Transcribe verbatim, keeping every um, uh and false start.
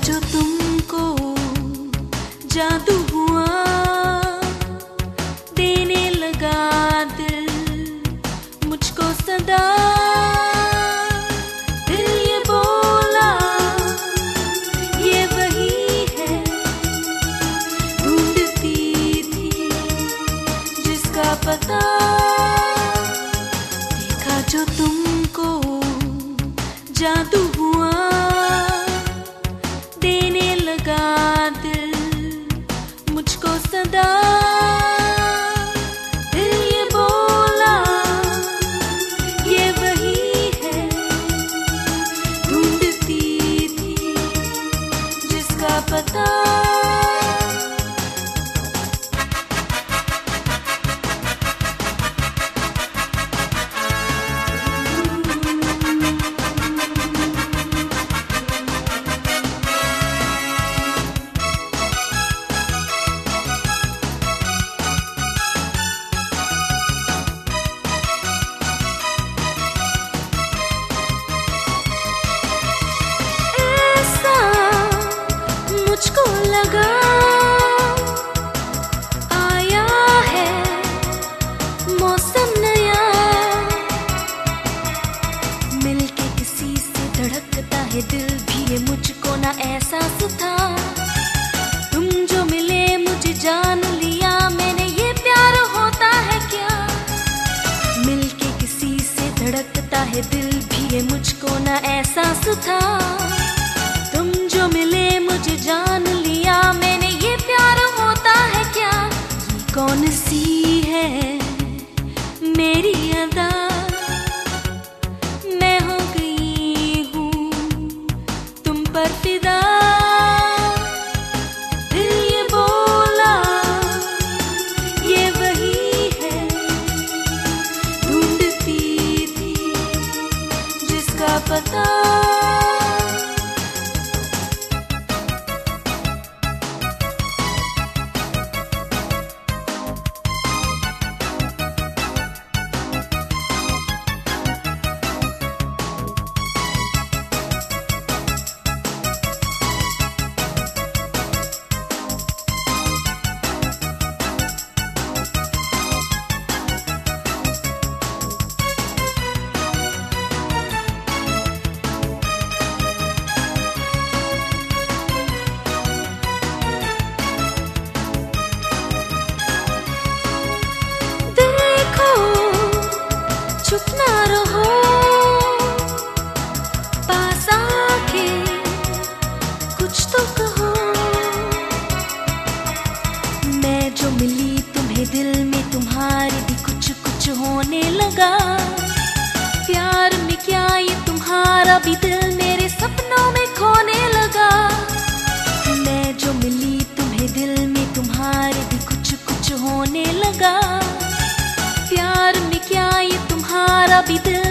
जो तुमको जादू हुआ, देने लगा दिल मुझको सदा। दिल ये बोला ये वही है, ढूंढती थी जिसका पता। देखा जो तुमको जादू हुआ, देने लगा दिल मुझको सदा। दिल ये बोला ये वही है, ढूंढती थी जिसका पता। मुझको लगा आया है मौसम नया, मिलके किसी से धड़कता है दिल भी, ये मुझको ना एहसास था। तुम जो मिले मुझे जान लिया मैंने, ये प्यार होता है क्या। मिलके किसी से धड़कता है दिल भी, ये मुझको ना एहसास था। तुम जो मिले मुझे जान लिया मैंने, ये प्यार होता है क्या। ये कौन सी है मेरी अदा, मैं हो गई हूँ तुम पर फिदा। दिल ये बोला ये वही है, ढूंढती थी जिसका पता। चुप ना रहो, पास आके कुछ तो कहो। मैं जो मिली तुम्हें दिल में, तुम्हारे भी कुछ कुछ होने लगा। प्यार में क्या ये तुम्हारा भी दिल मेरे सपनों में खोने लगा। मैं जो मिली तुम्हें दिल में, तुम्हारे भी कुछ कुछ होने लगा। प्यार में क्या ये तुम्हारा भी दिल